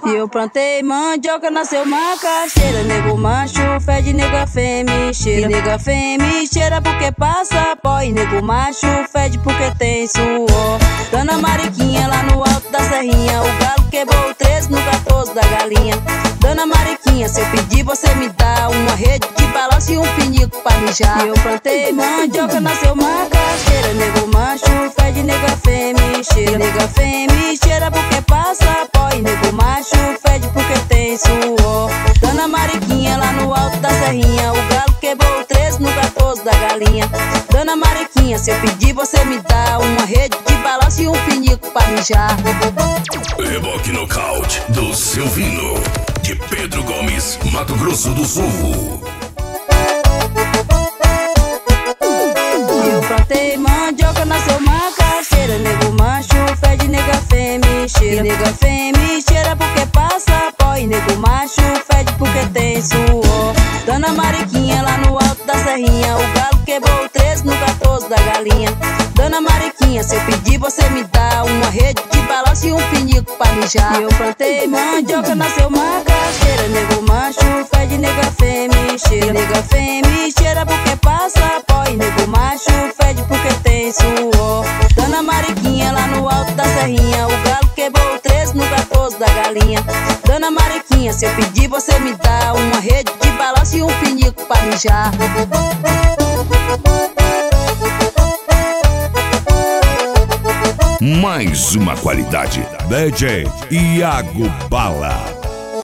E eu plantei mandioca, nasceu macaxeira. Nego macho fede, nega fêmea cheira. E nega fêmea cheira porque passa pó. E nego macho fede porque tem suor. Dona Mariquinha lá no alto da serrinha, o galo quebrou o 13 no 14 da galinha. Dona Mariquinha, se eu pedir você me dá uma rede de balanço e um pinico pra mijar. E eu plantei mandioca, nasceu macaxeira. Nego macho fede, nega fêmea cheira. E nega fêmea cheira porque passa pó. E nego macho fede porque tem suor. Dona Mariquinha lá no alto da serrinha, o galo quebrou o 13 no 14 da galinha. Dona Mariquinha, se eu pedir você me dá uma rede de balanço e um pinico pra mijar. Reboque nocaute do Silvino, de Pedro Gomes, Mato Grosso do Sul. Eu plantei mandioca, nasceu macaxeira. Nego macho fede, nega fêmea cheira. E nega fêmea cheira porque passa pó. E nego macho fede porque tem suor. Dona Mariquinha lá no alto da serrinha, o galo quebrou o 13 no 14 da galinha. Dona Mariquinha, se eu pedir você me dá uma rede de balanço e um pinico pra mijar. E eu plantei mandioca, nasceu macaxeira. Nego macho fede, nega fêmea cheira. E nega fêmea cheira porque passa pó. E nego macho fede porque tem suor. Dona Mariquinha lá no alto da serrinha, o galo quebrou o 13 no 14 da galinha. Dona Mariquinha, se eu pedir você me dá uma rede de balanço e um pinico pra mijar. Mais uma qualidade. DJ Iago Bala.